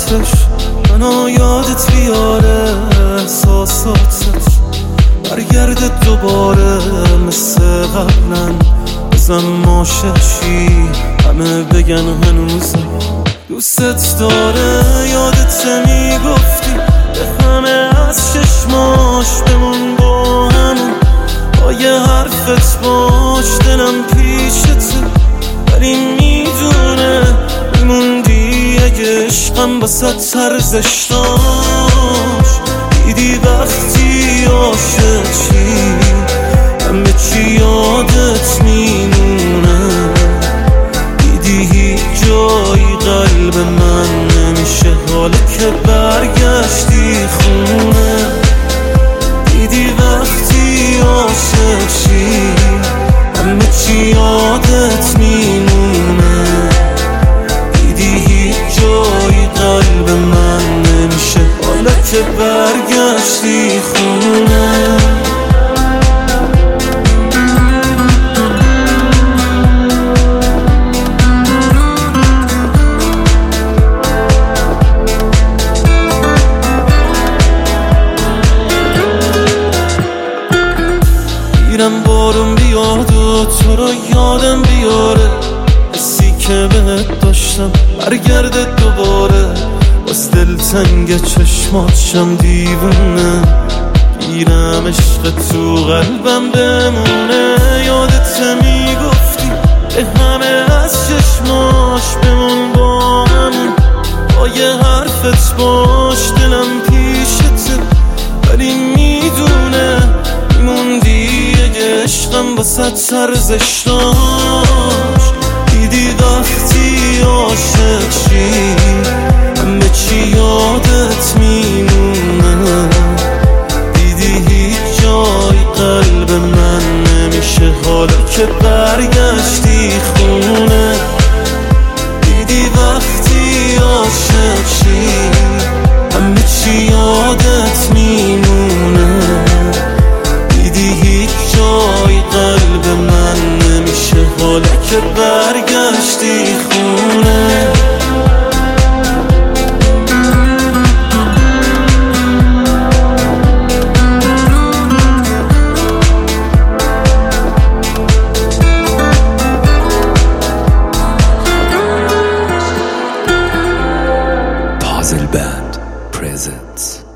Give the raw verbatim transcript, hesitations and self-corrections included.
عطرش منو یادت بیاره، احساساتش برگرده دوباره مثل قبلا. بزن ماششی همه بگن هنوزم دوستت داره. یادت میگفتی به همه از چشماش بمون با همون، با یه حرفت باش دلم پیشته، ولی میدونه میموندی اگه عشقم بسات ارزش داشت. دیدی وقتی عاشق چی همه چی یادت میمونه، دیدی هیچ جایی قلب من نمیشه حالا که برگشتی خونه. دیدی وقتی عاشق چی همه چی یادت میمونه، دیدی هیچ جایی قلب من نمیشه حالا که برگشتی خونه. میرم بارون بیاد و تو رو یادم بیاره، حسی که بهت داشتم برگرده دوباره. باز دلتنگ چشماتشم دیوونه، گیرم عشق تو قلبم بمونه. یادت میگفتی به همه از چشماش بمون با همون، با یه حرفت باش دلم پیشته، ولی میدونه میموندی اگه عشقم بسات ارزش داشت. دیدی وقتی عاشق چی همه چی یادت میمونه، دیدی هیچ جای قلب من نمیشه حالا که برگشتی خونه. دیدی وقتی عاشق چی همه چی یادت میمونه، دیدی هیچ جای قلب من نمیشه حالا که برگشتی خونه. Puzzle Band presents